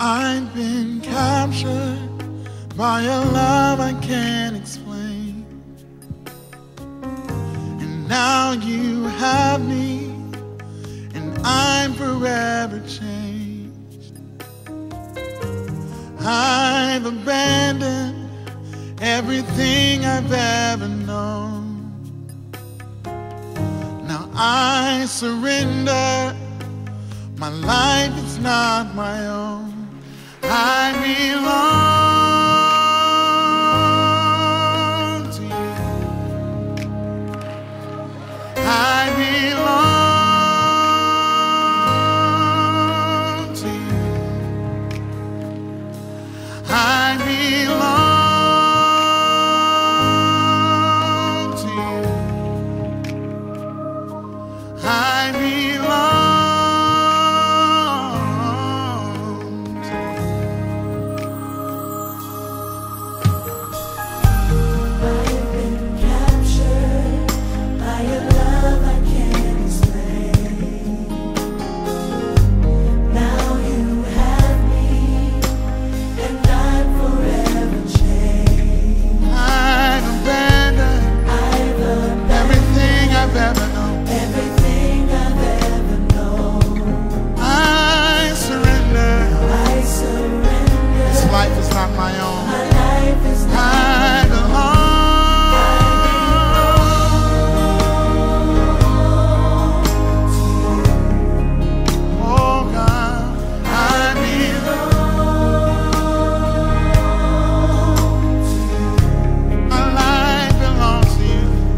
I've been captured by a love I can't explain, and now you have me, and I'm forever changed. I've abandoned everything I've ever known. Now I surrender. My life is not my own. I belong to you. I belong to you. I belong to you. I belong. Life is not my own. My life is not I belong to you. Oh God, I belong to you. My life belongs to you. I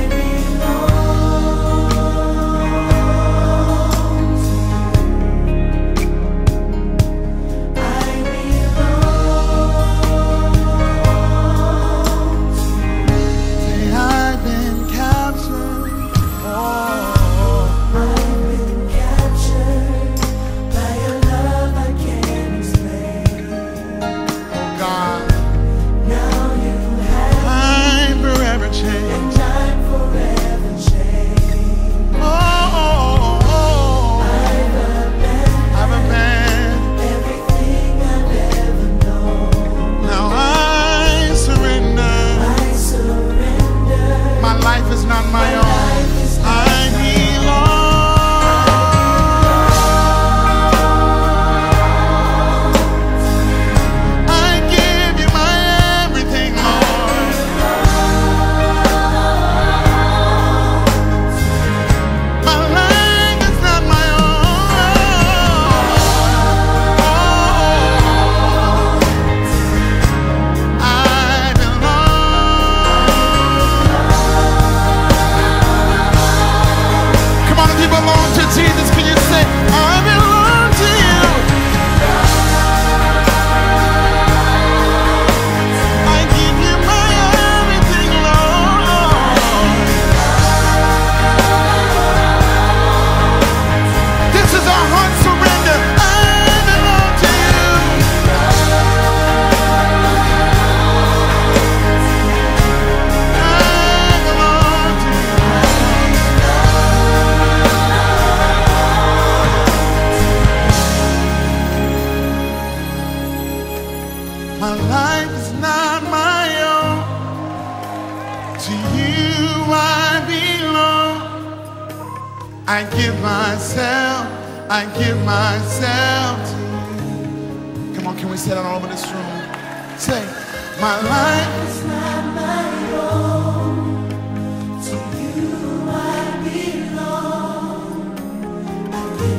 belong to you. I Jesus, can you say, I belong to you? I give you my everything, Lord. This is our heart surrender. I belong to you. I belong to you. My life is not my own. To you I belong. I give myself to you. Come on, can we say that all over this room? Say, my life is not my own. To you I belong. I give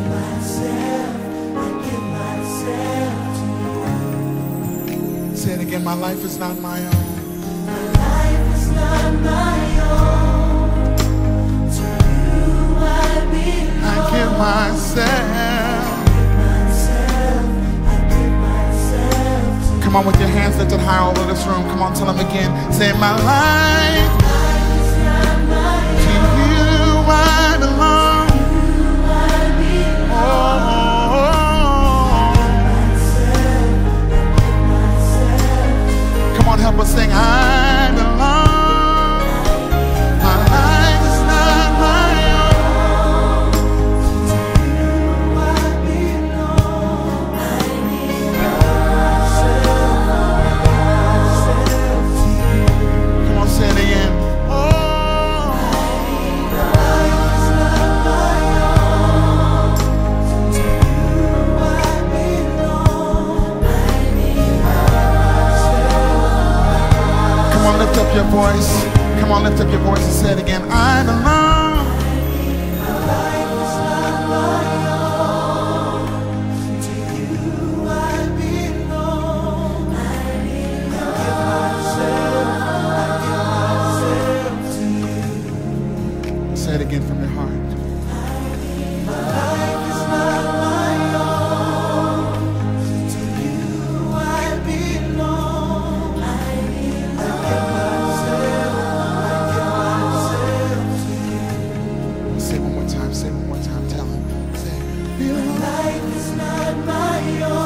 myself to you. Say it again, my life is not my own. My life is not my own. To you I belong. I give myself. I give myself to you. Come on, with your hands lifted high all over this room. Come on, tell them again. Say, my life is not my own. To you I belong. To you I belong. Help us sing, I belong. My life is not my own. To you I belong. I belong. voice. Come on, lift up your voice and say it again. I belong. My life is not my own. To you I belong. I give myself to you. Say it again from your heart. My life is not my own. To you I belong. I give myself to you. Say it one more time. Say it one more time. Tell him. Say, my life is not my own.